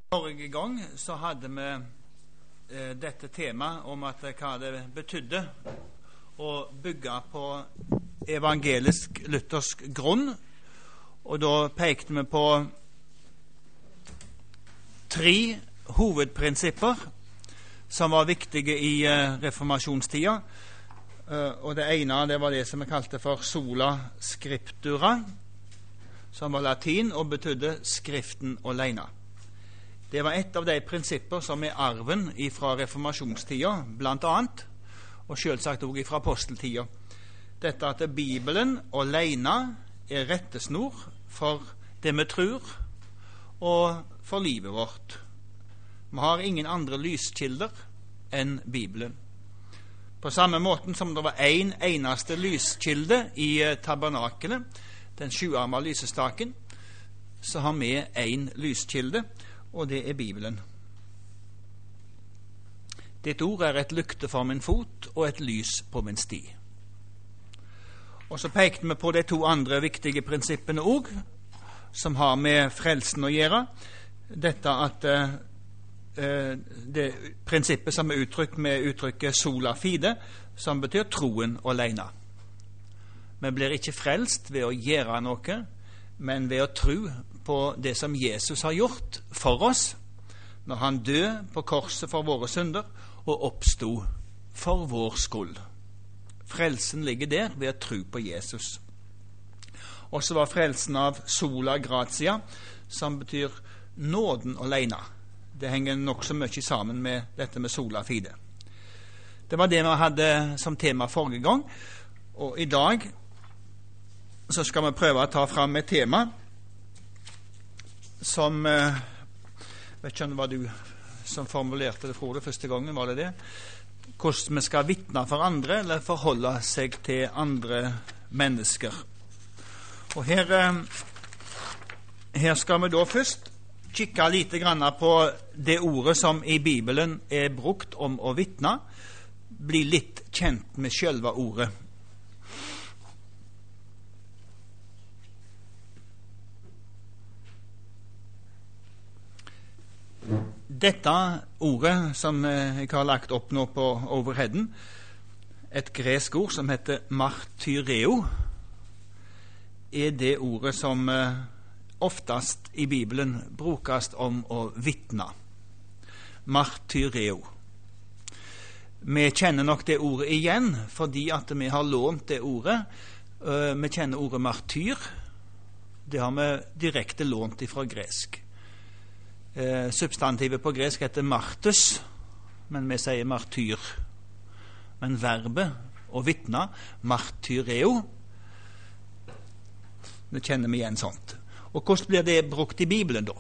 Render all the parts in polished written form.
Forrige gang så hadde vi dette temaet om at hva det betydde å bygge på evangelisk-luthersk grunn, og da pekte vi på 3 hovedprinsipper som var viktige i reformasjonstida, og det ene det var det som vi kalte for sola scriptura, som var latin og betydde skriften alene. Det var et av de prinsipper som er arven fra reformasjonstida, blant annet, og selvsagt også fra aposteltida. Dette at Bibelen alene er rettesnor for det vi tror, og for livet vårt. Vi har ingen andre lyskilder enn Bibelen. På samme måten som det var en eneste lyskilde i tabernakelet, den 7-arma lysestaken, så har vi en lyskilde, og det er Bibelen. Ditt ord er et lykte for min fot og et lys på min sti. Og så pekte vi på de 2 andre viktige prinsippene også, som har med frelsen å gjøre. Dette at det prinsippet som er uttrykt med uttrykket sola fide, som betyr troen alene. Vi blir ikke frelst ved å gjøre noe, men ved å tro på det som Jesus har gjort for oss, når han døde på korset for våre synder og oppstod for vår skyld. Frelsen ligger der ved å tro på Jesus. Og så var frelsen av sola gratia, som betyr nåden alene. Det henger nok så mye sammen med dette med sola fide. Det var det vi hadde som tema forrige gang, og i dag så skal vi prøve å ta fram et tema som vet ikke om det var du som formulerte det, Frode, første gangen, var det det? Hvordan vi skal vitne for andre, eller forholde seg til andre mennesker. Og her skal vi da først kikke litt på det ordet som i Bibelen er brukt om å vitne, bli litt kjent med selve ordet. Dette ordet som jeg har lagt opp nå på overheaden, et gresk ord som heter martyreo, er det ordet som oftest i Bibelen brukes om å vitne. Martyreo. Vi kjenner nok det ordet igjen, fordi at vi har lånt det ordet. Vi kjenner ordet martyr. Det har vi direkte lånt fra gresk. Substantivet på gresk heter martus, men vi sier martyr. Men verbet å vitne, martyreo, det kjenner vi igjen sånt. Og hvordan blir det brukt i Bibelen da?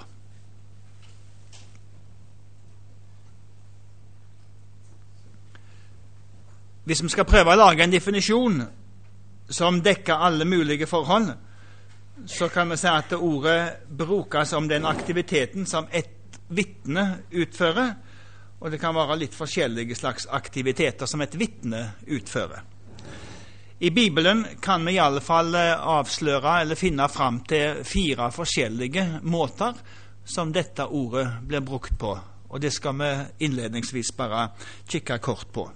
Hvis vi skal prøve å lage en definisjon som dekker alle mulige forhold, så kan vi si at ordet brukes om den aktiviteten som et vitne utfører, og det kan være litt forskjellige slags aktiviteter som et vitne utfører. I Bibelen kan vi i alle fall avsløre eller finne fram til 4 forskjellige måter som dette ordet blir brukt på, og det skal vi innledningsvis bare kikke kort på.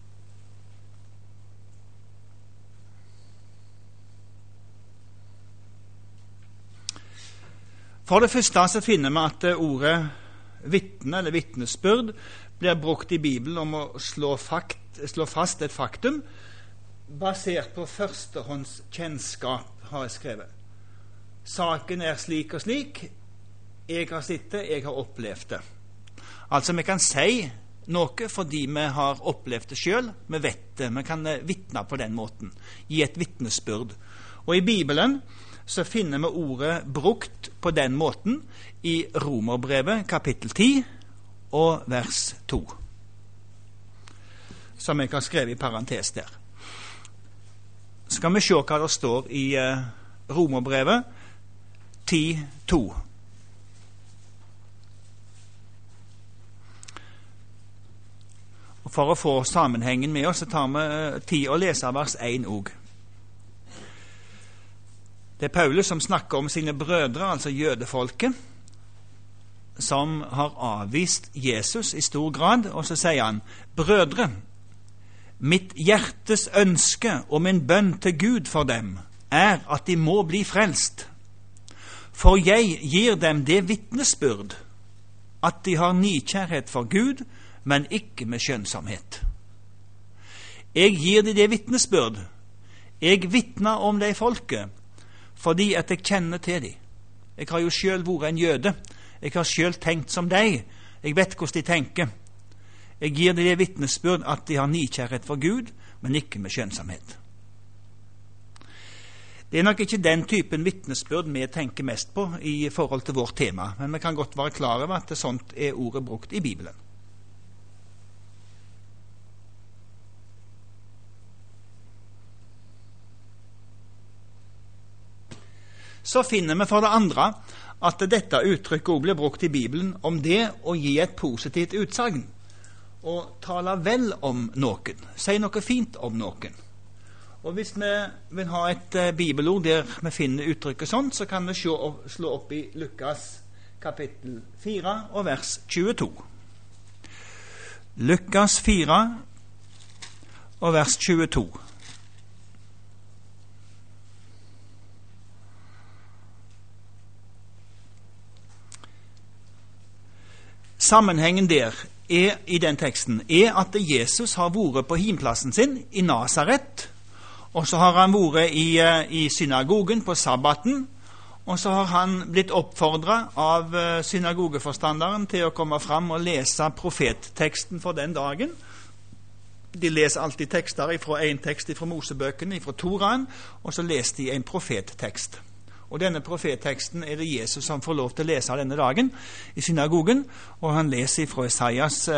For det første så finner vi at ordet vitne eller vitnesbyrd blir brukt i Bibelen om å slå fast et faktum basert på førstehånds kjennskap, har jeg skrevet. Saken er slik og slik, jeg har sett det, jeg har opplevd det. Altså vi kan si noe fordi vi har opplevd det selv, vi vet det, vi kan vitne på den måten, gi et vitnesbyrd. Og i Bibelen så finner vi ordet brukt på den måten i Romerbrevet kapittel 10 og vers 2, som jeg har skrevet i parentes der. Skal vi se hva det står i Romerbrevet 10:2. Og for å få sammenhengen med oss, så tar vi tid å lese vers 1 også. Det er Paulus som snakker om sine brødre, altså jødefolket, som har avvist Jesus i stor grad, og så sier han: «Brødre, mitt hjertes ønske og min bønn til Gud for dem er at de må bli frelst. For jeg gir dem det vitnesbyrd at de har nidkjærhet for Gud, men ikke med skjønnsomhet.» Jeg gir dem det vitnesbyrd. Jeg vitner om det folket fordi at jeg kjenner til dem. Jeg har jo selv vært en jøde. Jeg har selv tenkt som deg. Jeg vet hvordan de tenker. Jeg gir dem det vitnesbyrd at de har nidkjærhet for Gud, men ikke med skjønnsomhet. Det er nok ikke den typen vitnesbyrd vi tenker mest på i forhold til vårt tema, men vi kan godt være klar over at sånt er ordet brukt i Bibelen. Så finner vi for det andre at dette uttrykket også blir brukt i Bibelen om det å gi et positivt utsagn, og tale vel om noen, si noe fint om noen. Og hvis vi vil ha et bibelord der vi finner uttrykket sånn, så kan vi slå opp i Lukas kapittel 4 og vers 22. Lukas 4 og vers 22. Sammenhengen der i den teksten er at Jesus har vært på himplassen sin i Nazaret, og så har han vært i synagogen på sabbaten, og så har han blitt oppfordret av synagogeforstanderen til å komme fram og lese profetteksten for den dagen. De leser alltid tekster fra en tekst fra Mosebøkene, fra Toraen, og så leser de en profettekst. Og denne profetteksten er det Jesus som får lov til å lese denne dagen i synagogen, og han leser fra Esaias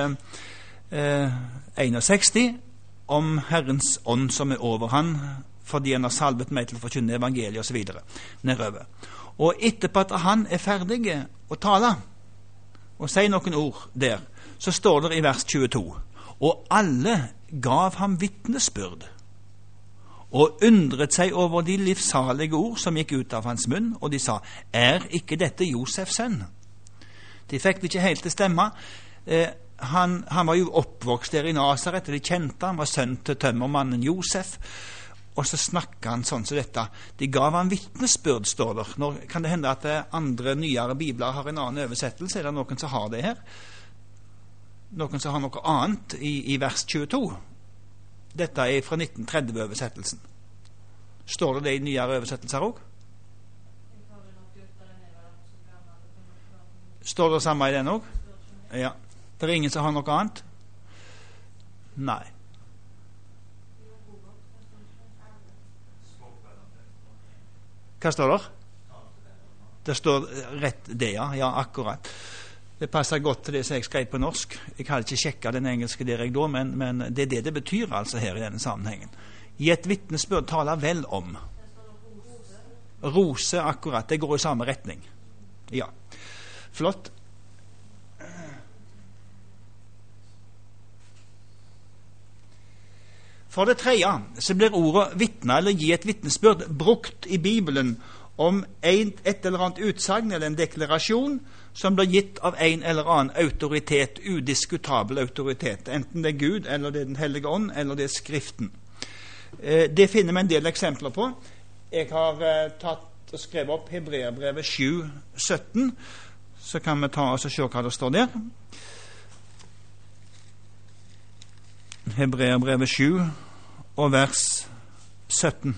61 om Herrens ånd som er over han, fordi han har salvet meg til å forkynne evangeliet og så videre nedover. Og etterpå at han er ferdig å tale og si noen ord der, så står det i vers 22: «Og alle gav ham vitnesbyrd og undret seg over de livssalige ord som gikk ut av hans munn, og de sa: er ikke dette Josefs sønn?» De fikk det ikke helt til stemme. Han var jo oppvokst der i Nazaret, og de kjente han var sønn til tømmermannen Josef, og så snakket han sånn som dette. De gav han vitnesbyrd, står der. Nå kan det hende at andre nyere bibler har en annen oversettelse. Er det noen som har det her? Noen som har noe annet i vers 22? Dette er fra 1930-oversettelsen. Står det i nyere oversettelser også? Står det samme i den også? Ja. Det er ingen som har noe annet? Nei. Hva står det? Det står rett det, ja. Ja, akkurat. Det passer godt til det som jeg skrev på norsk. Jeg hadde ikke sjekket den engelske der jeg da, men det er det det betyr altså her i denne sammenhengen. I et vitnesbyrd taler vel om. Rose, akkurat. Det går i samme retning. Ja. Flott. For det tredje så blir ordet vitne eller gi et vitnesbyrd brukt i Bibelen om et eller annet utsagn eller en deklarasjon som blir gitt av en eller annen autoritet, udiskutabel autoritet, enten det er Gud, eller det er Den hellige ånd, eller det er Skriften. Det finner vi en del eksempler på. Jeg har tatt og skrevet opp Hebreerbrevet 7:17, så kan vi ta oss og se hva det står der. Hebreerbrevet 7 og vers 17.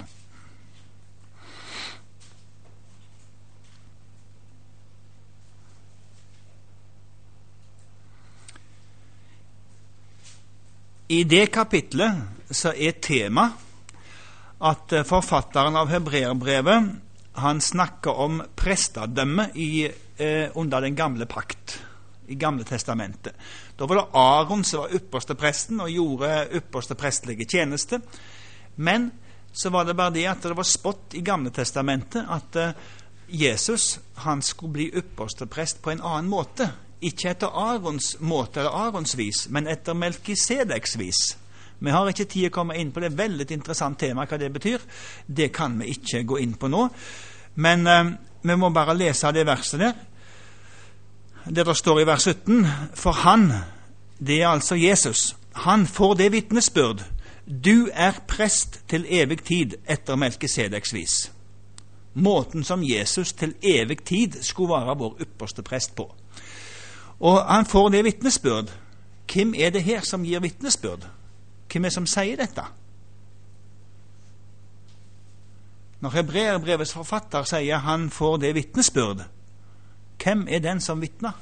I det kapitlet så er tema at forfatteren av Hebreerbrevet han snakker om prestedømme under den gamle pakt, i Gamle testamentet. Da var det Aaron som var ypperste presten og gjorde ypperste prestlige tjeneste. Men så var det bare det at det var spott i Gamle testamentet at Jesus han skulle bli ypperste prest på en annen måte. Ikke etter Arons måte eller Arons vis, men etter Melkisedeks vis. Vi har ikke tid å komme inn på det veldig interessant tema hva det betyr. Det kan vi ikke gå inn på nå. Men vi må bare lese det verset der. Det står i vers 17, for han, det er altså Jesus, han får det vitnesbyrd, du er prest til evig tid etter Melkisedeks vis. Måten som Jesus til evig tid skulle være vår ypperste prest på. Og han får det vitnesbyrd. Hvem er det her som gir vitnesbyrd? Hvem er det som sier dette? Når Hebreerbrevets forfatter sier han får det vitnesbyrd, hvem er den som vitner?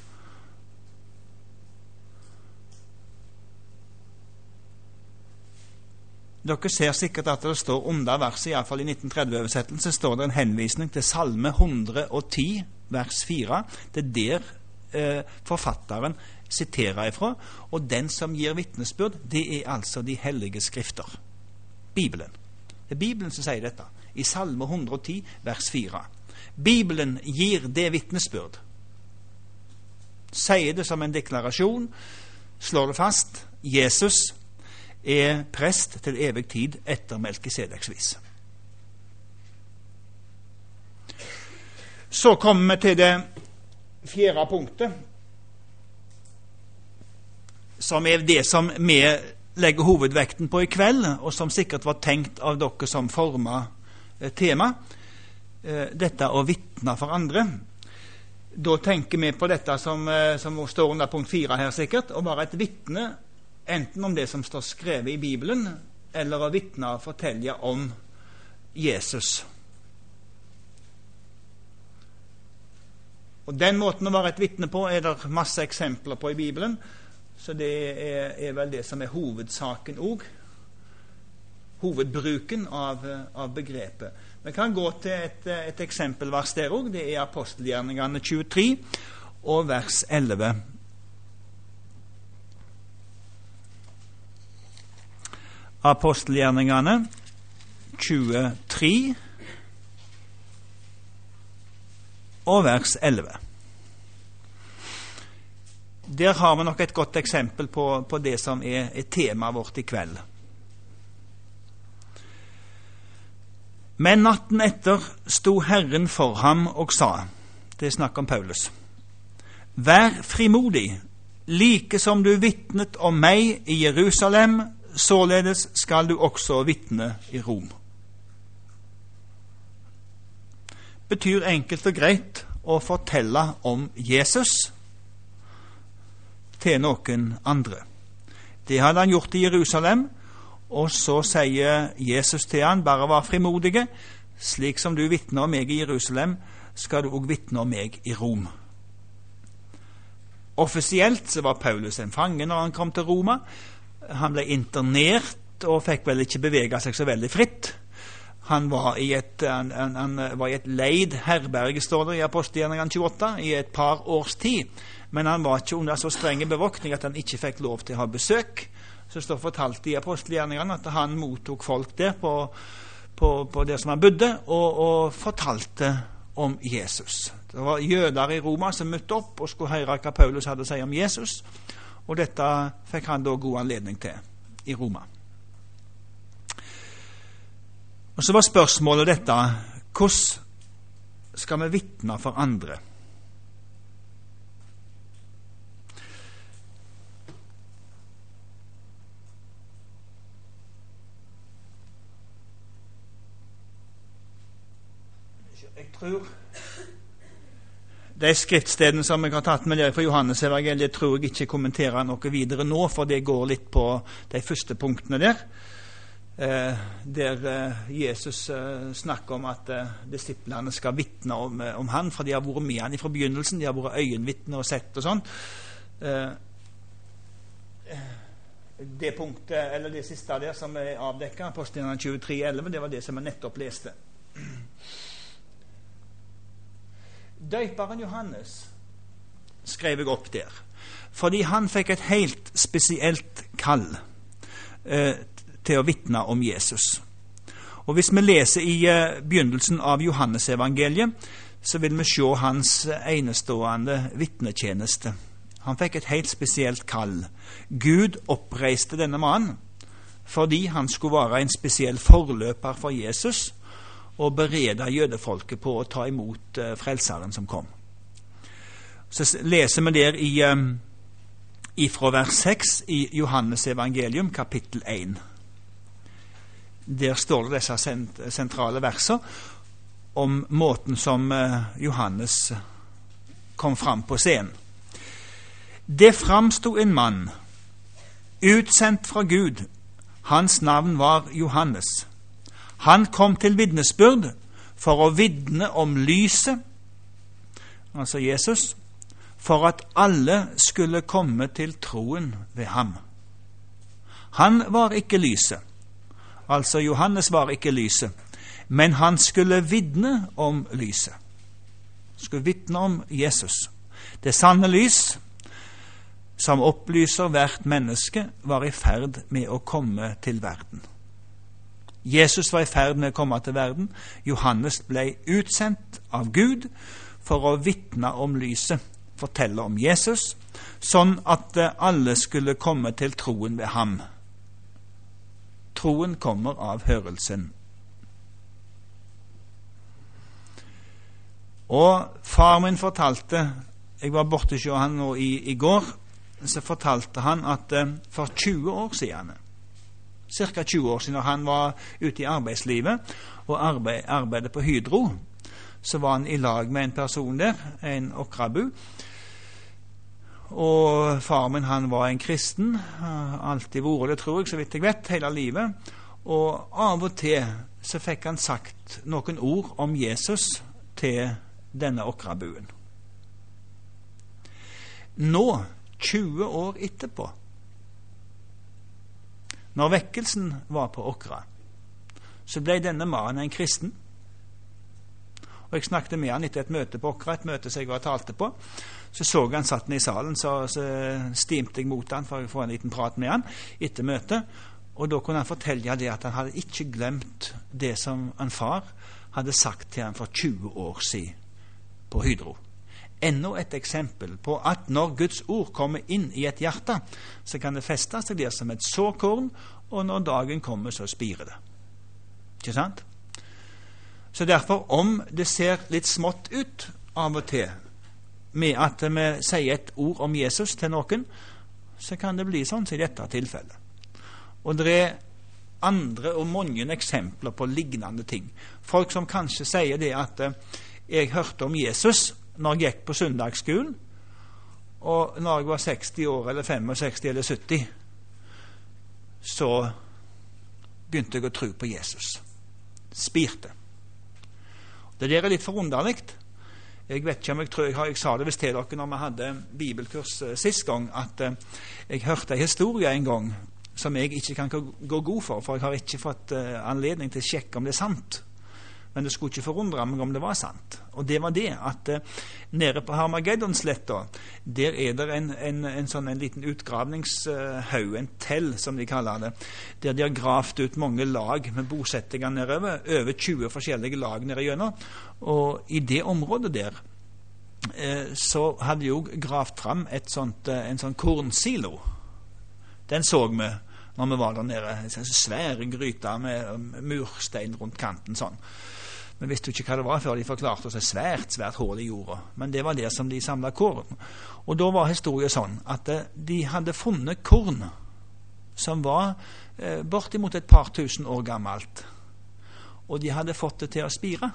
Dere ser sikkert at det står under verset, i hvert fall i 1930-oversettelse, står det en henvisning til Salme 110, vers 4. Det er der forfatteren siterer ifra, og den som gir vitnesbyrd, det er altså de hellige skrifter. Bibelen. Det er Bibelen som sier dette, i Salme 110, vers 4. Bibelen gir det vitnesbyrd. Sier det som en deklarasjon, slår det fast, Jesus er prest til evig tid etter Melkisedeks vis. Så kommer vi til det fjerde punktet, som er det som vi legger hovedvekten på i kveld, og som sikkert var tenkt av dere som formet tema, dette å vitne for andre. Da tenker vi på dette som står under punkt 4 her sikkert, å være et vitne, enten om det som står skrevet i Bibelen, eller å vitne og fortelle om Jesus. Og den måten å være et vitne på er det masse eksempler på i Bibelen, så det er vel det som er hovedsaken også. Hovedbruken av begrepet. Vi kan gå til et eksempelvers der også. Det er Apostelgjerningene 23 og vers 11. Apostelgjerningene 23 og vers 11. Der har vi nok et godt eksempel på det som er temaet vårt i kveld. Men natten etter sto Herren for ham og sa, det er snakk om Paulus, vær frimodig, like som du vitnet om meg i Jerusalem, således skal du også vitne i Rom. Betyr enkelt og greit å fortelle om Jesus til noen andre. Det hadde han gjort i Jerusalem, og så sier Jesus til han, bare vær frimodige, slik som du vitner om meg i Jerusalem, skal du også vitne om meg i Rom. Offisielt så var Paulus en fange når han kom til Roma. Han ble internert og fikk vel ikke bevege seg så veldig fritt. Han var i et leid herberge, står det i Apostelgjerningene 28, i et par års tid. Men han var ikke under så strenge bevåkning at han ikke fikk lov til å ha besøk. Så står fortalt i Apostelgjerningene at han mottok folk der på der som han bodde, og fortalte om Jesus. Det var jøder i Roma som møtte opp og skulle høre hva Paulus hadde å si om Jesus, og dette fikk han da god anledning til i Roma. Og så var spørsmålet dette, hvordan skal vi vitne for andre? Jeg tror de skriftstedene som jeg har tatt med dere fra Johannes evangeliet, tror jeg ikke kommenterer noe videre nå, for det går litt på de første punktene der. Der Jesus snakker om at disiplene skal vitne om han, for de har vært med han fra begynnelsen, de har vært øyenvitner og sett og sånn. Det punktet, eller det siste der som er avdekket, Apostelgjerningene 23:11, det var det som jeg nettopp leste. Døyperen Johannes skrev jeg opp der, fordi han fikk et helt spesielt kall til å vitne om Jesus. Og hvis vi leser i begynnelsen av Johannes evangeliet, så vil vi se hans enestående vitnetjeneste. Han fikk et helt spesielt kall. Gud oppreiste denne mannen fordi han skulle være en spesiell forløper for Jesus og berede jødefolket på å ta imot frelseren som kom. Så leser vi der fra vers 6 i Johannes evangelium, kapittel 1. Der står det disse sentrale verser om måten som Johannes kom fram på scenen. Det framstod en mann, utsendt fra Gud. Hans navn var Johannes. Han kom til vitnesbyrd for å vitne om lyset, altså Jesus, for at alle skulle komme til troen ved ham. Han var ikke lyset, altså Johannes var ikke lyset, men han skulle vitne om lyset. Skulle vitne om Jesus. Det sanne lys, som opplyser hvert menneske, var i ferd med å komme til verden. Jesus var i ferd med å komme til verden. Johannes ble utsendt av Gud for å vitne om lyset, fortelle om Jesus, sånn at alle skulle komme til troen ved ham. Troen kommer av hørelsen. Og far min fortalte, jeg var borte hos han nå i går, så fortalte han at for 20 år siden, cirka 20 år siden, når han var ute i arbeidslivet og arbeidet på Hydro, så var han i lag med en person der, en okrabu. Og far min, han var en kristen, alltid vært det, tror jeg, så vidt jeg vet, hele livet. Og av og til så fikk han sagt noen ord om Jesus til denne okrabuen. Nå, 20 år etterpå, når vekkelsen var på Åkra, så ble denne mannen en kristen. Og jeg snakket med han etter et møte på Åkra, et møte som jeg var talte på. Så han satt ned i salen, så stimte jeg mot han for å få en liten prat med han etter møtet. Og da kunne han fortelle det at han hadde ikke glemt det som en far hadde sagt til han for 20 år siden på Hydro. Enda et eksempel på at når Guds ord kommer inn i et hjerte, så kan det feste seg der som et såkorn, og når dagen kommer, så spirer det. Ikke sant? Så derfor, om det ser litt smått ut av og til, med at vi sier et ord om Jesus til noen, så kan det bli sånn i dette tilfellet. Og det er andre og mange eksempler på lignende ting. Folk som kanskje sier det at jeg hørte om Jesus når jeg gikk på søndagsskolen, og når jeg var 60 år, eller 65 eller 70, så begynte jeg å tro på Jesus. Spirte. Det der er litt forunderligt. Jeg vet ikke om jeg sa det visst til dere når vi hadde bibelkurs sist gang, at jeg hørte en historie en gang som jeg ikke kan gå god for jeg har ikke fått anledning til å sjekke om det er sant. Men det skulle ikke forundre meg om det var sant. Og det var det at nede på Harmageddonsletta, der er det en liten utgravningshaug, en tell som de kaller det, der de har gravt ut mange lag med bosettinger nedover, over 20 forskjellige lag nede gjennom. Og i det området der så hadde de jo gravt fram en sånn kornsilo. Den så vi når vi var der nede, en svære gryte med murstein rundt kanten sånn. Vi visste jo ikke hva det var før de forklarte oss et svært hull i jorda. Men det var det som de samlet korn. Og da var historien sånn at de hadde funnet korn som var bortimot et par tusen år gammelt. Og de hadde fått det til å spire.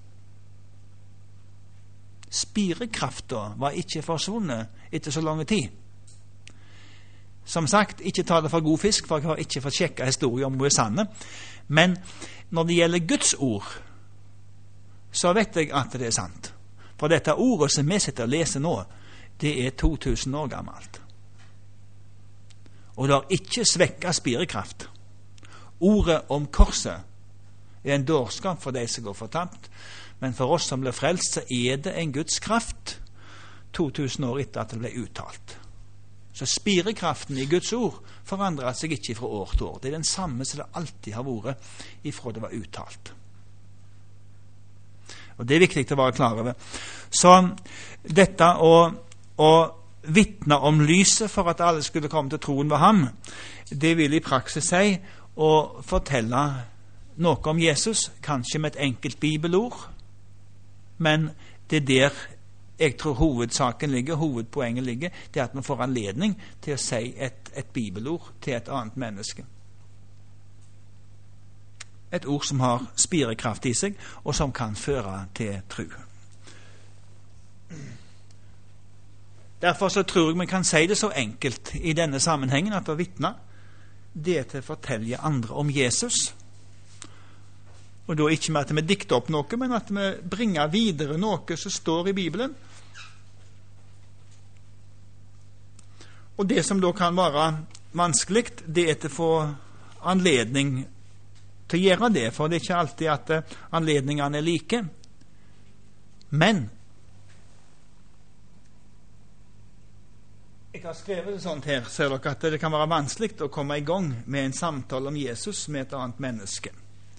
Spirekraften var ikke forsvunnet etter så lang tid. Som sagt, ikke ta det for god fisk, for jeg har ikke fått sjekket historien om hun er sanne. Men når det gjelder Guds ord, så vet jeg at det er sant. For dette ordet som vi sitter og leser nå, det er 2000 år gammelt. Og det har ikke svekket spirekraft. Ordet om korset er en dårskap for de som går fortapt, men for oss som blir frelst, så er det en Guds kraft 2000 år etter at det ble uttalt. Så spirekraften i Guds ord forandrer seg ikke fra år til år. Det er den samme som det alltid har vært ifra det var uttalt. Og det er viktig å være klar over. Så dette å vitne om lyset for at alle skulle komme til troen ved ham, det vil i praksis si å fortelle noe om Jesus, kanskje med et enkelt bibelord, men det der jeg tror hovedpoenget ligger, det er at man får anledning til å si et bibelord til et annet menneske. Et ord som har spirekraft i seg, og som kan føre til tro. Derfor så tror jeg man kan si det så enkelt i denne sammenhengen, at å vitne, det er til å fortelle andre om Jesus. Og da ikke med at vi dikter opp noe, men at vi bringer videre noe som står i Bibelen. Og det som da kan være vanskelig, det er til å få anledning til å gjøre det, for det er ikke alltid at anledningene er like. Men jeg har skrevet det sånt her, ser dere, at det kan være vanskelig å komme i gang med en samtale om Jesus med et annet menneske.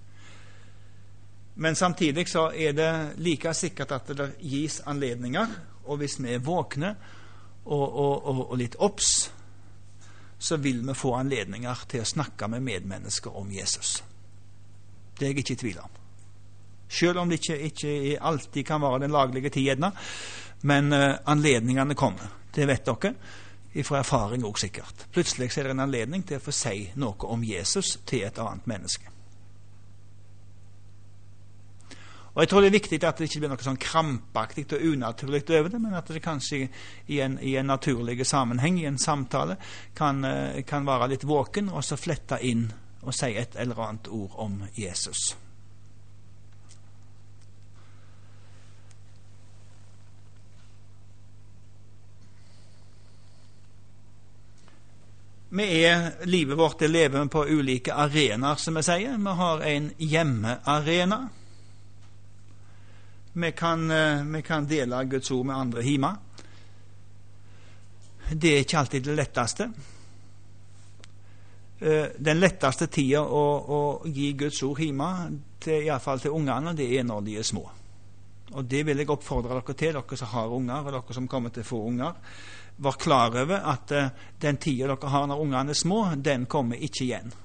Men samtidig så er det like sikkert at det gis anledninger, og hvis vi er våkne og litt obs, så vil vi få anledninger til å snakke med medmennesker om Jesus. Det er jeg ikke i tvil om. Selv om det ikke alltid kan være den laglige tiden, men anledningene kommer. Det vet dere, fra erfaring også sikkert. Plutselig er det en anledning til å få si noe om Jesus til et annet menneske. Og jeg tror det er viktig at det ikke blir noe sånn krampaktig og unaturlig over det, men at det kanskje i en naturlig sammenheng, i en samtale, kan være litt våken, og så flette inn og si et eller annet ord om Jesus. Livet vårt lever på ulike arenaer, som vi sier. Vi har en hjemmearena. Vi kan dele Guds ord med andre hjemme. Det er ikke alltid det letteste. Den letteste tiden å gi Guds ord hjemme, i hvert fall til ungene, det er når de er små. Og det vil jeg oppfordre dere til, dere som har unger, og dere som kommer til å få unger. Vær klar over at den tiden dere har når ungene er små, den kommer ikke igjen.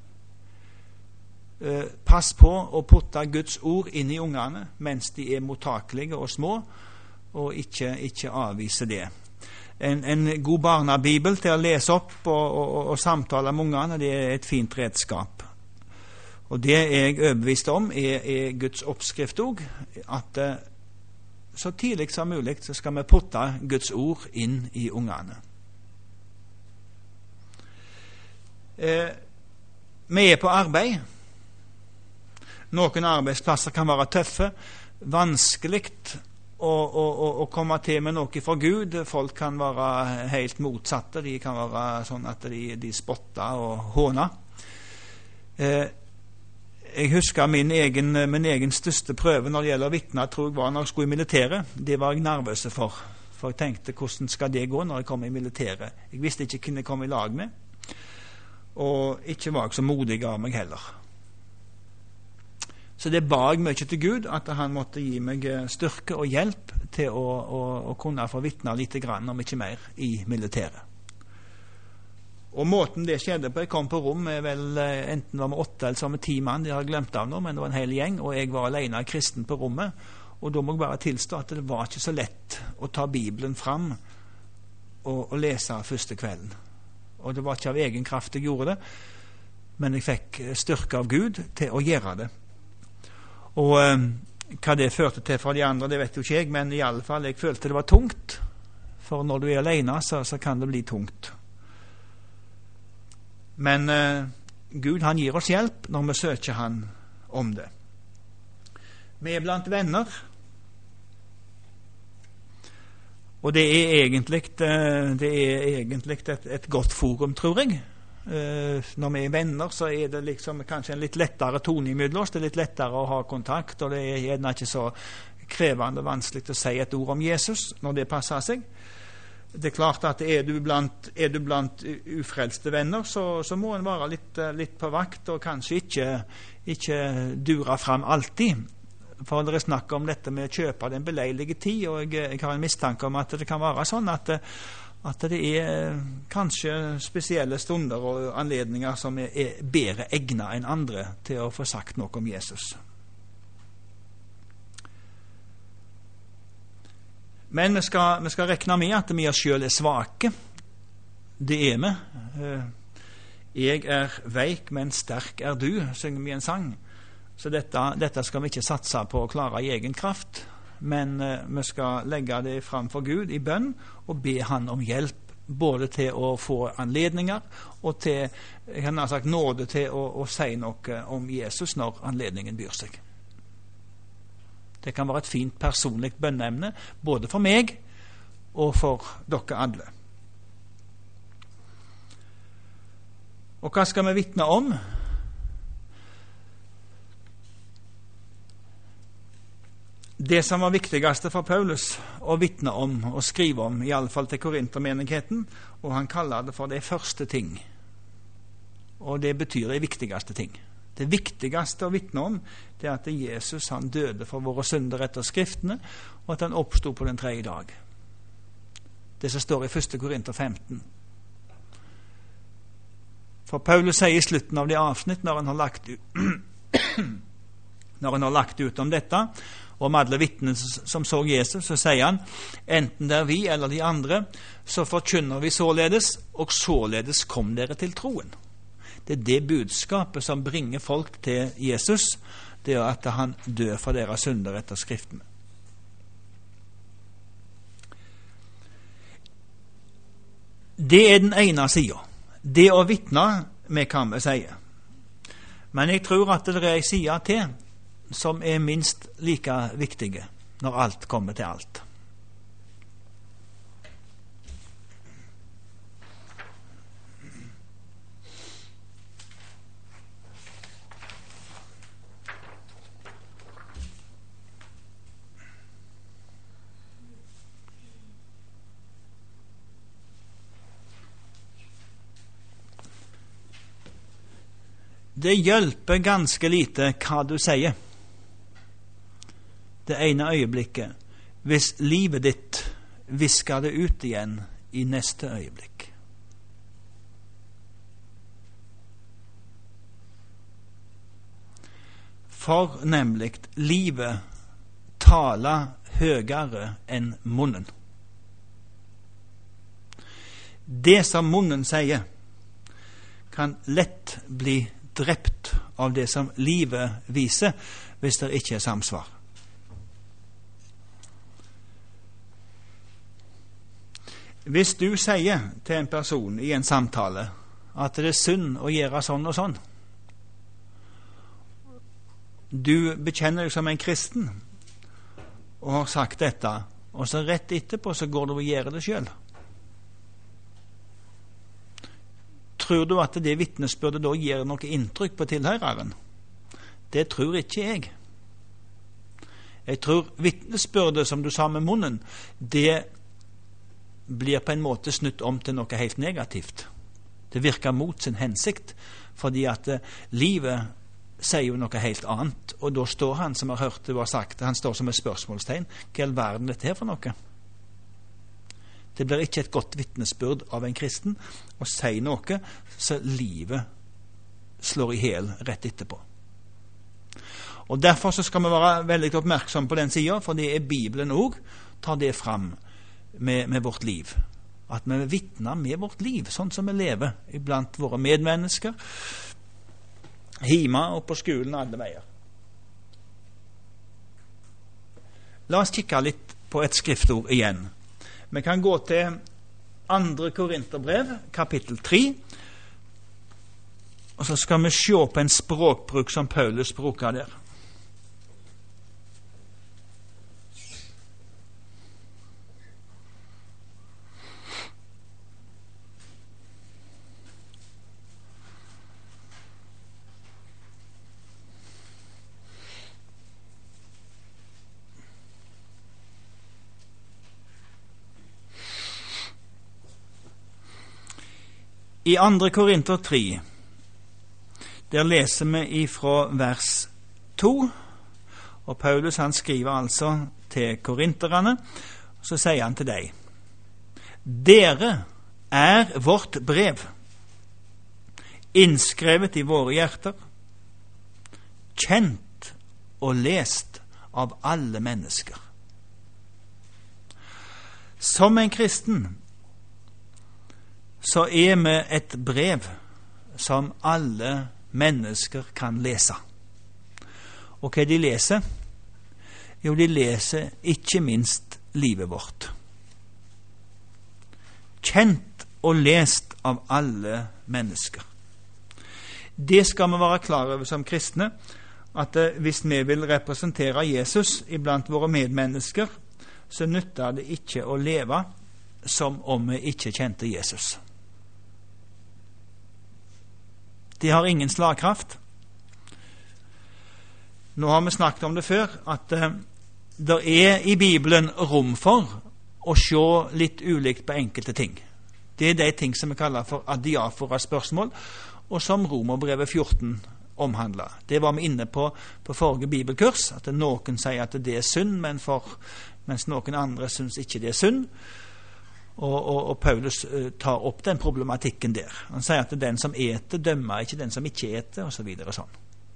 Pass på å putte Guds ord inn i ungene mens de er mottakelige og små, og ikke avvise det. En god barnabibel til å lese opp og samtale med ungene, det er et fint redskap. Og det er jeg overbevist om er Guds oppskrift også, at så tidlig som mulig så skal vi putte Guds ord inn i ungene. Vi er på arbeid. Noen arbeidsplasser kan være tøffe, vanskelig å komme til med noe fra Gud. Folk kan være helt motsatte, de kan være sånn at de spotter og håner. Jeg husker min egen største prøve når det gjelder å vitne, tror jeg var når jeg skulle i militæret. Det var jeg nervøs for jeg tenkte, hvordan skal det gå når jeg kommer i militæret? Jeg visste ikke hvem jeg kom i lag med, og ikke var jeg så modig av meg heller. Så det ba jeg mye til Gud, at han måtte gi meg styrke og hjelp til å kunne få vitne litt grann, om ikke mer, i militæret. Og måten det skjedde på, jeg kom på rom med vel enten var med 8 eller så med 10 mann, det har jeg glemt av nå, men det var en hel gjeng, og jeg var alene kristen på rommet, og da må jeg bare tilstå at det var ikke så lett å ta Bibelen fram og lese første kvelden. Og det var ikke av egen kraft jeg gjorde det, men jeg fikk styrke av Gud til å gjøre det. Og hva det førte til for de andre, det vet jo ikke jeg, men i alle fall, jeg følte det var tungt, for når du er alene, så kan det bli tungt. Men Gud, han gir oss hjelp når vi søker han om det. Vi er blant venner, og det er egentlig et godt forum, tror jeg. Når vi er venner, så er det liksom kanskje en litt lettere tone imellom oss, det er litt lettere å ha kontakt, og det er gjerne ikke så krevende og vanskelig å si et ord om Jesus når det passer seg. Det er klart at er du blant ufrelste venner, så må en være litt på vakt, og kanskje ikke dure fram alltid. For det er snakk om dette med å kjøpe den beleilige tid, og jeg har en mistanke om at det kan være sånn at det er kanskje spesielle stunder og anledninger som er bedre egnet enn andre til å få sagt noe om Jesus. Men vi skal rekne med at vi selv svake. Det vi. Jeg veik, men sterk du, synger vi en sang. Så dette skal vi ikke satse på å klare i egen kraft, men vi skal legge det fram for Gud i bønn og be han om hjelp, både til å få anledninger og til, jeg kan ha sagt, nåde til å si noe om Jesus når anledningen byr seg. Det kan være et fint personlig bønneemne, både for meg og for dere alle. Og hva skal vi vitne om? Det som var viktigste for Paulus å vitne om og skrive om, i alle fall til Korintermenigheten, og han kaller det for de første ting. Og det betyr de viktigste ting. Det viktigste å vitne om, det at Jesus han døde for våre synder etter skriftene, og at han oppstod på den 3. dag. Det som står i 1. Korinter 15. For Paulus sier i slutten av det avsnitt, når han har lagt ut om dette, og om alle vittnene som så Jesus, så sier han, enten det vi eller de andre, så forkynner vi således, og således kom dere til troen. Det det budskapet som bringer folk til Jesus, det at han dør for deres synder etter skriftene. Det den ene siden. Det å vitne med hva vi sier. Men jeg tror at det en side til som minst like viktige når alt kommer til alt. Det hjelper ganske lite hva du sier. Det ene øyeblikket, hvis livet ditt visker det ut igjen i neste øyeblikk. For nemlig livet taler høyere enn munnen. Det som munnen sier, kan lett bli drept av det som livet viser, hvis det ikke samsvar. Hvis du sier til en person i en samtale at det synd å gjøre sånn og sånn, du bekjenner deg som en kristen og har sagt dette, og så rett etterpå så går du og gjør det selv. Tror du at det vitnesbyrdet da gir noe inntrykk på tilhøreren? Det tror ikke jeg. Jeg tror vitnesbyrdet som du sa med munnen, det blir på en måte snutt om til noe helt negativt. Det virker mot sin hensikt, fordi at livet sier jo noe helt annet, og da står han, som har hørt det var sagt, han står som et spørsmålstegn. Hva er all verden dette her for noe? Det blir ikke et godt vitnesbyrd av en kristen å si noe så livet slår i hel rett etterpå. Og derfor så skal vi være veldig oppmerksomme på den siden, for det Bibelen også tar det fram med vårt liv. At vi vitner med vårt liv, sånn som vi lever iblant våre medmennesker, hjemme og på skolen og alle veier. La oss kikke litt på et skriftord igjen. Vi kan gå til 2. Korinterbrev, kapittel 3, og så skal vi se på en språkbruk som Paulus bruker der. I 2. Korinter 3, der leser vi ifra vers 2, og Paulus han skriver altså til korinterne, så sier han til deg, dere vårt brev, innskrevet i våre hjerter, kjent og lest av alle mennesker. Som en kristen så er vi et brev som alle mennesker kan lese. Og hva de leser? Jo, de leser ikke minst livet vårt. Kjent og lest av alle mennesker. Det skal vi være klar over som kristne, at hvis vi vil representere Jesus iblant våre medmennesker, så nytter det ikke å leve som om vi ikke kjente Jesus. Det har ingen slagkraft. Nå har vi snakket om det før, at det er i Bibelen rom for å se litt ulikt på enkelte ting. Det er de ting som vi kaller for adiafora-spørsmål, og som Romerbrevet 14 omhandler. Det var vi inne på forrige bibelkurs, at noen sier at det er synd, mens noen andre syns ikke det er synd. Og Paulus tar opp den problematikken der. Han sier at den som eter, dømmer ikke den som ikke eter, og så videre sånn.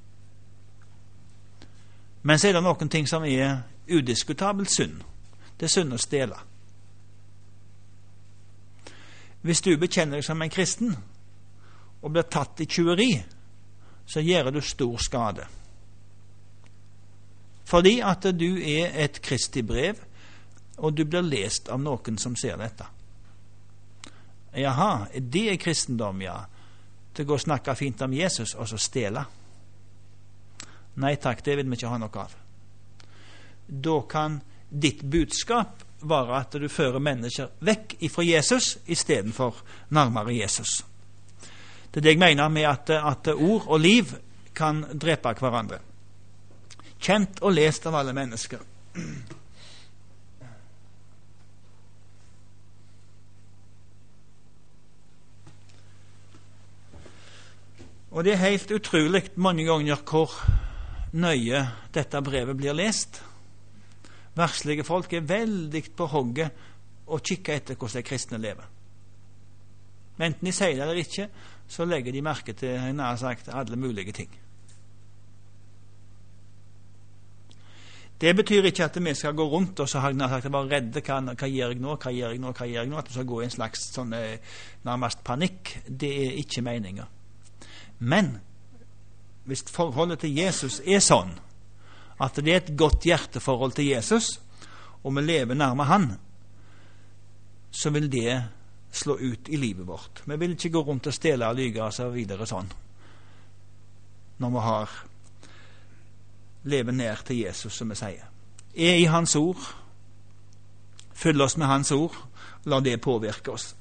Men så er det noen ting som er udiskutabelt synd. Det er synd å stjele. Hvis du bekjenner deg som en kristen og blir tatt i tjuveri, så gjør du stor skade. Fordi at du er et Kristi brev, og du blir lest av noen som ser dette. Jaha, det er kristendom, ja. Til å gå og snakke fint om Jesus, og så stjele. Nei takk, det vil vi ikke ha noe av. Da kan ditt budskap være at du fører mennesker vekk ifra Jesus, i stedet for nærmere Jesus. Det er det jeg mener med at ord og liv kan drepe hverandre. Kjent og lest av alle mennesker. Og det er helt utrolig mange ganger hvor nøye dette brevet blir lest. Verslige folk er veldig på hogget og kikker etter hvordan de kristne lever. Enten de sier det eller ikke, så legger de merke til nær sagt alle mulige ting. Det betyr ikke at vi skal gå rundt og så har jeg sagt, bare redde, hva gjør jeg nå, hva gjør jeg nå, hva gjør jeg nå, at vi skal gå i en slags sånn, nærmest panikk. Det er ikke meningen. Men hvis forholdet til Jesus er sånn at det er et godt hjerteforhold til Jesus, og vi lever nærme han, så vil det slå ut i livet vårt. Vi vil ikke gå rundt og stjele og lyge og så videre sånn, når vi har levet nær til Jesus, som vi sier. Er i hans ord, fyll oss med hans ord, la det påvirke oss.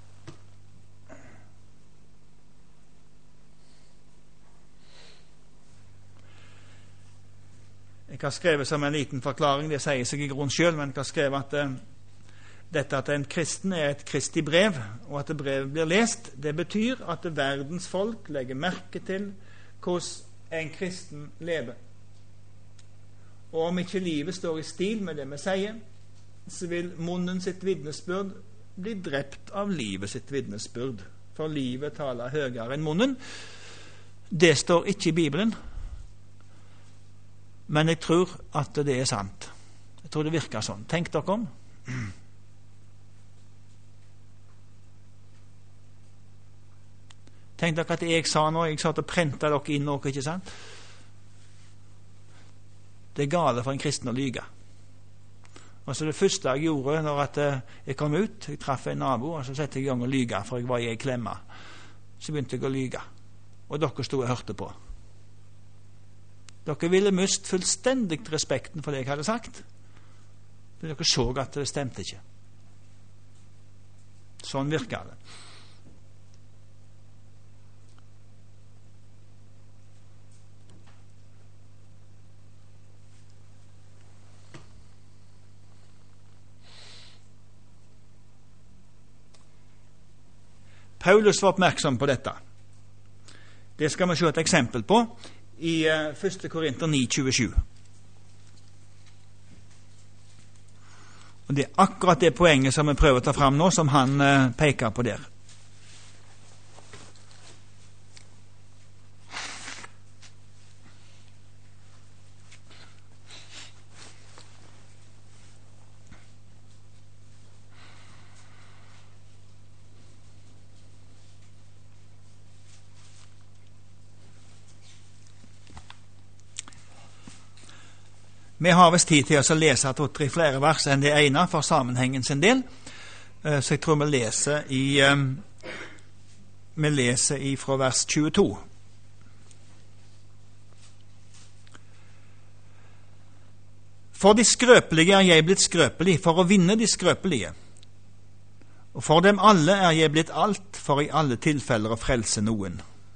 Jeg har skrevet som en liten forklaring, det sier seg i grunn selv, men jeg har skrevet at dette at en kristen er et Kristi brev, og at brevet blir lest, det betyr at verdens folk legger merke til hvordan en kristen lever. Og om ikke livet står i stil med det vi sier, så vil munnen sitt vitnesbyrd bli drept av livet sitt vitnesbyrd. For livet taler høyere enn munnen. Det står ikke i Bibelen. Men jeg tror at det er sant. Jeg tror det virker sånn. Tenk dere om. Tenk dere at jeg sa noe, jeg sa til å prente dere inn noe, ikke sant? Det er gale for en kristen å lyge. Og så det første jeg gjorde når jeg kom ut, jeg traff en nabo, og så sette jeg i gang å lyge, for jeg var i en klemme. Så begynte jeg å lyge. Og dere stod og hørte på. Dere ville mist fullstendig respekten for det jeg hadde sagt. For dere så at det stemte ikke. Sånn virker det. Paulus var oppmerksom på dette. Det skal vi se et eksempel på i 1. Korinter 9:27. Og det er akkurat det poenget som vi prøver å ta fram nå, som han peker på der. Vi har vist tid til å lese 2-3 flere vers enn det ene for sammenhengen sin del, så jeg tror vi leser fra vers 22. For de skrøpelige er jeg blitt skrøpelig, for å vinne de skrøpelige. Og for dem alle er jeg blitt alt, for i alle tilfeller å frelse noen.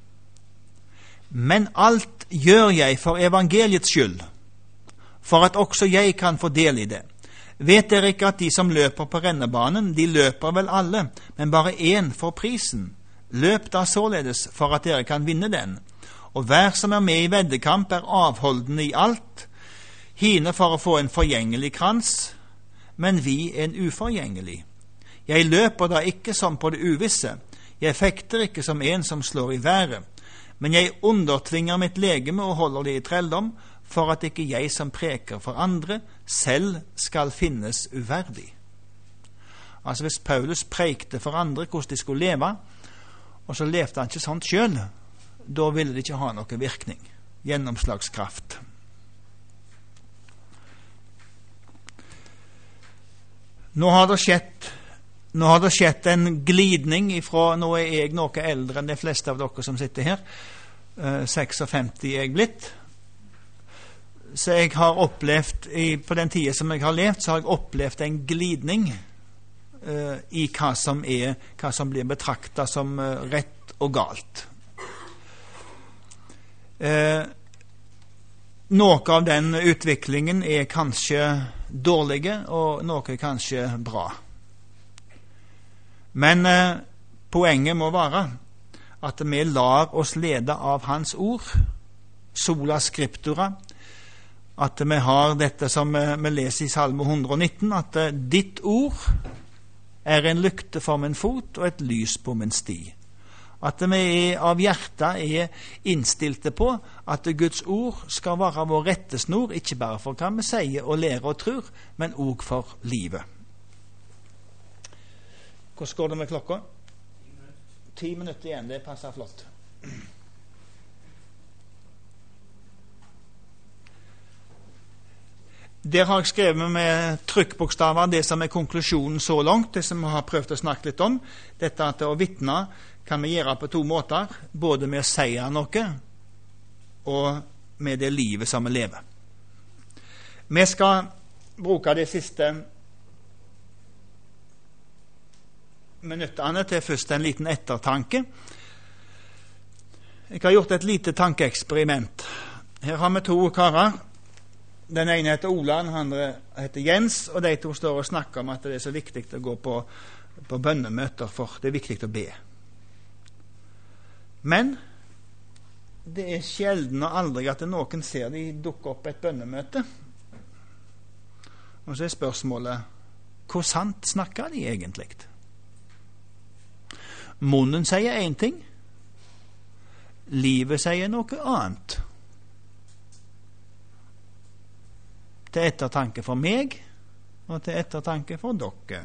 Men alt gjør jeg for evangeliets skyld, for at også jeg kan få del i det. Vet dere ikke at de som løper på rennebanen, de løper vel alle, men bare én får prisen? Løp da således for at dere kan vinne den. Og hver som er med i veddekamp er avholdende i alt, hine for å få en forgjengelig krans, men vi en uforgjengelig. Jeg løper da ikke som på det uvisse, jeg fekter ikke som en som slår i været, men jeg undertvinger mitt legeme og holder det i trelldom, for at ikke jeg som preker for andre, selv skal finnes uverdig. Altså hvis Paulus prekte for andre hvordan de skulle leve, og så levde han ikke sånt selv, da ville det ikke ha noen virkning, gjennomslagskraft. Nå har det skjedd en glidning ifra, nå er jeg noe eldre enn de fleste av dere som sitter her, 56 er jeg blitt, så jeg har opplevd, på den tiden som jeg har levd, så har jeg opplevd en glidning i hva som blir betraktet som rett og galt. Noe av den utviklingen er kanskje dårlige, og noe er kanskje bra. Men poenget må være at vi lar oss lede av hans ord, sola scriptura, at vi har dette som vi leser i Salme 119, at ditt ord er en lykte for min fot og et lys på min sti. At vi av hjertet er innstilte på at Guds ord skal være vår rettesnor, ikke bare for hva vi sier og lærer og tror, men også for livet. Hvordan går det med klokka? 10 minutter igjen, det passer flott. Der har jeg skrevet med trykkbokstaver det som er konklusjonen så langt, det som vi har prøvd å snakke litt om. Dette at å vitne kan vi gjøre på 2 måter, både med å si noe og med det livet som vi lever. Vi skal bruke de siste minuttene til først en liten ettertanke. Jeg har gjort et lite tankeeksperiment. Her har vi 2 karer. Den ene heter Ola, den andre heter Jens, og de 2 står og snakker om at det er så viktig å gå på bønnemøter, for det er viktig å be. Men det er sjelden og aldri at noen ser de dukke opp et bønnemøte. Og så er spørsmålet, hvor sant snakker de egentlig? Munnen sier en ting, livet sier noe annet. Til ettertanke for meg, og til ettertanke for dere.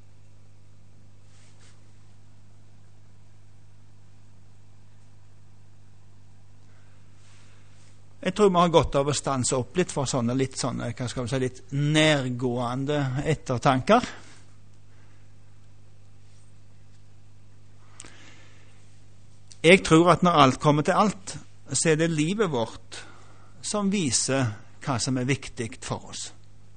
Jeg tror vi har godt av å stanse opp litt for sånne litt nærgående ettertanker. Jeg tror at når alt kommer til alt, så er det livet vårt som viser hva som er viktig for oss.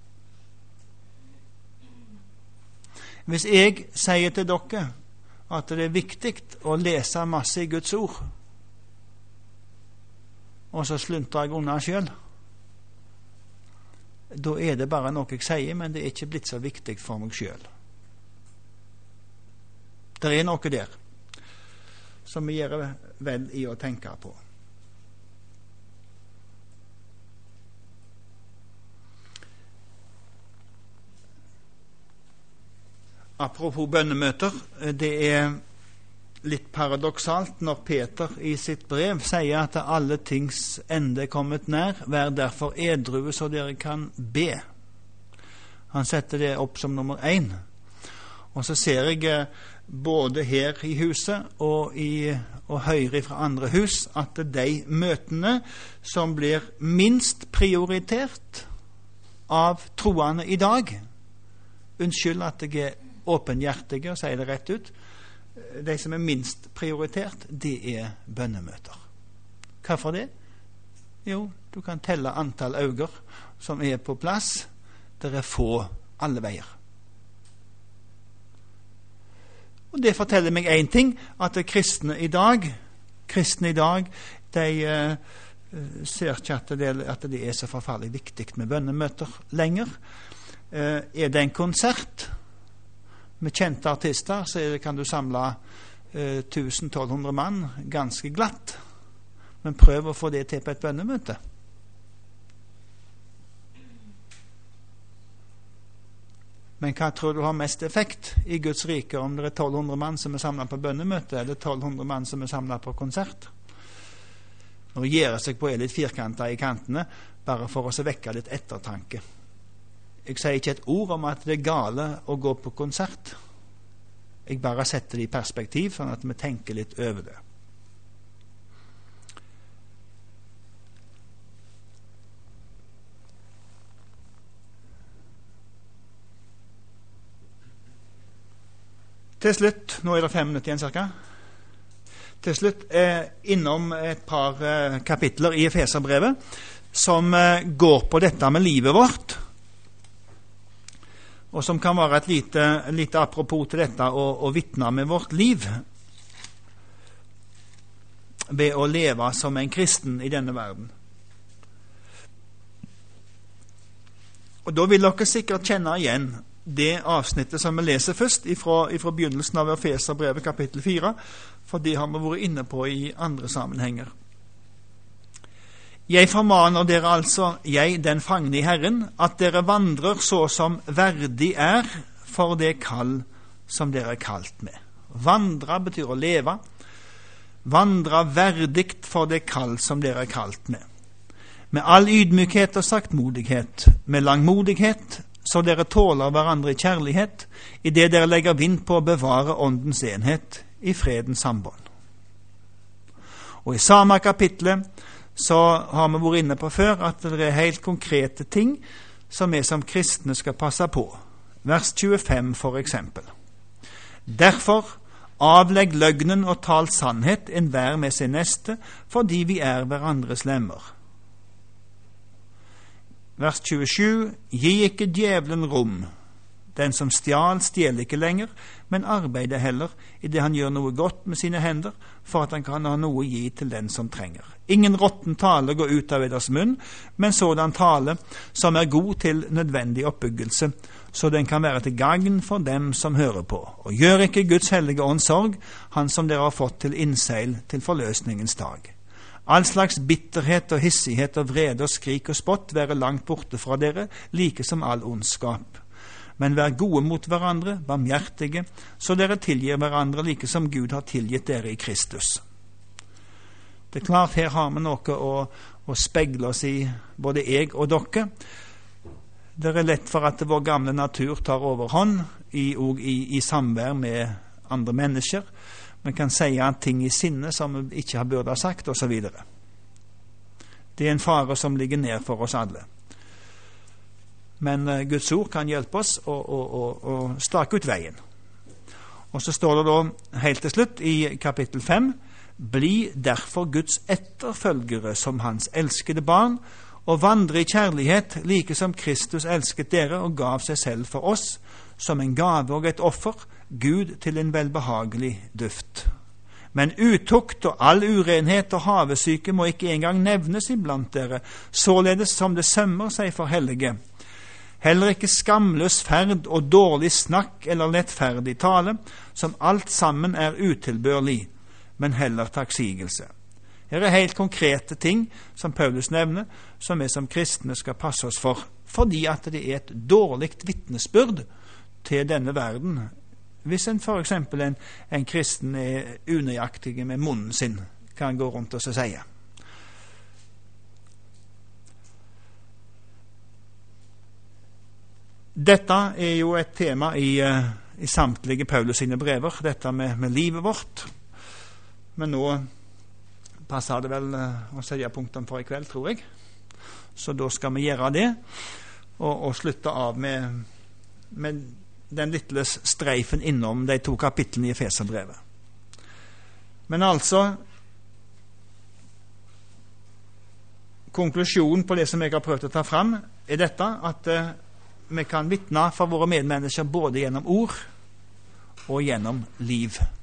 Hvis jeg sier til dere at det er viktig å lese masse i Guds ord, og så sluntrer jeg unna selv, da er det bare noe jeg sier, men det er ikke blitt så viktig for meg selv. Det er noe der som vi gjør vel i å tenke på. Apropos bønnemøter, det er litt paradoksalt når Peter i sitt brev sier at alle tings ende er kommet nær, vær derfor edrue så dere kan be. Han setter det opp som nummer 1. Og så ser jeg både her i huset og høyre fra andre hus at de møtene som blir minst prioritert, av troende i dag. Unnskyld at jeg er åpenhjertig og sier det rett ut. De som er minst prioritert, det er bønnemøter. Hvorfor det? Jo, du kan telle antall øyne som er på plass. Det er få alle veier. Og det forteller meg en ting, at kristne i dag, de ser ikke at det er så forferdelig viktig med bønnemøter lenger. Er det en konsert med kjente artister, så kan du samle 1000-1200 mann ganske glatt. Men prøv å få det til på et bønnemøte. Men hva tror du har mest effekt i Guds rike, om det er 1200 mann som er samlet på bønnemøte, eller 1200 mann som er samlet på konsert? Nå gjør seg på litt firkantet i kantene, bare for å vekke litt ettertanke. Jeg sier ikke et ord om at det er gale å gå på konsert. Jeg bare setter det i perspektiv, sånn at vi tenker litt over det. Til slutt, nå er det 5 minutter igjen cirka. Til slutt innom et par kapitler i Efeserbrevet som går på dette med livet vårt, og som kan være et lite apropos til dette å vitne med vårt liv ved å leve som en kristen i denne verden. Og da vil dere sikkert kjenne igjen det avsnittet som vi leser først ifra begynnelsen av Efeserbrevet kapittel 4, for det har vi vært inne på i andre sammenhenger. Jeg formaner dere altså, jeg den fangne i Herren, at dere vandrer så som verdig er for det kall som dere er kalt med. Vandre betyr å leve. Vandre verdigt for det kall som dere er kalt med. Med all ydmykhet og saktmodighet, med langmodighet, så dere tåler hverandre i kjærlighet, i det dere legger vind på å bevare åndens enhet i fredens sambånd. Og i samme kapitlet så har vi vært inne på før at det er helt konkrete ting som vi som kristne skal passe på. Vers 25 for eksempel. Derfor avlegg løgnen og tal sannhet enhver med sin neste, fordi vi er hverandres lemmer. Vers 27. Gi ikke djevelen rom. Den som stjeler ikke lenger, men arbeider heller i det han gjør noe godt med sine hender, for at han kan ha noe å gi til den som trenger. Ingen råtten tale går ut av eders munn, men sådan tale som er god til nødvendig oppbyggelse, så den kan være til gagn for dem som hører på. Og gjør ikke Guds hellige ånd sorg, han som dere har fått til innseil til forløsningens dag. All slags bitterhet og hissighet og vrede og skrik og spott være langt borte fra dere, like som all ondskap. Men vær gode mot hverandre, barmhjertige, så dere tilgir hverandre like som Gud har tilgitt dere i Kristus. Det er klart, her har vi noe å speile oss i, både jeg og dere. Det er lett for at vår gamle natur tar overhånd i samvær med andre mennesker. Vi kan si ting i sinne som vi ikke burde ha sagt, og så videre. Det er en fare som ligger ned for oss alle. Men Guds ord kan hjelpe oss å stake ut veien. Og så står det da helt til slutt i kapittel 5: Bli derfor Guds etterfølgere som hans elskede barn, og vandre i kjærlighet, like som Kristus elsket dere og gav seg selv for oss, som en gave og et offer, Gud til en velbehagelig duft. Men utukt og all urenhet og havesyke må ikke engang nevnes iblant dere, således som det sømmer seg for hellige. Heller ikke skamløs ferd og dårlig snakk eller lettferdig tale, som alt sammen er utilbørlig, men heller takksigelse. Her er helt konkrete ting som Paulus nevner, som vi som kristne skal passe oss for, fordi at det er et dårlig vitnesbyrd til denne verden. Hvis en for eksempel en kristen er unøyaktig med munnen sin, kan gå rundt og si. Dette er jo et tema i samtlige Paulus sine brever, dette med livet vårt. Men nå passer det vel å sette punktum for i kveld, tror jeg. Så da skal vi gjøre det. og slutte av med den lille streifen innom de 2 kapitlene i Efeserbrevet. Men altså, konklusjonen på det som jeg har prøvd å ta fram, er dette at vi kan vitne for våre medmennesker både gjennom ord og gjennom liv.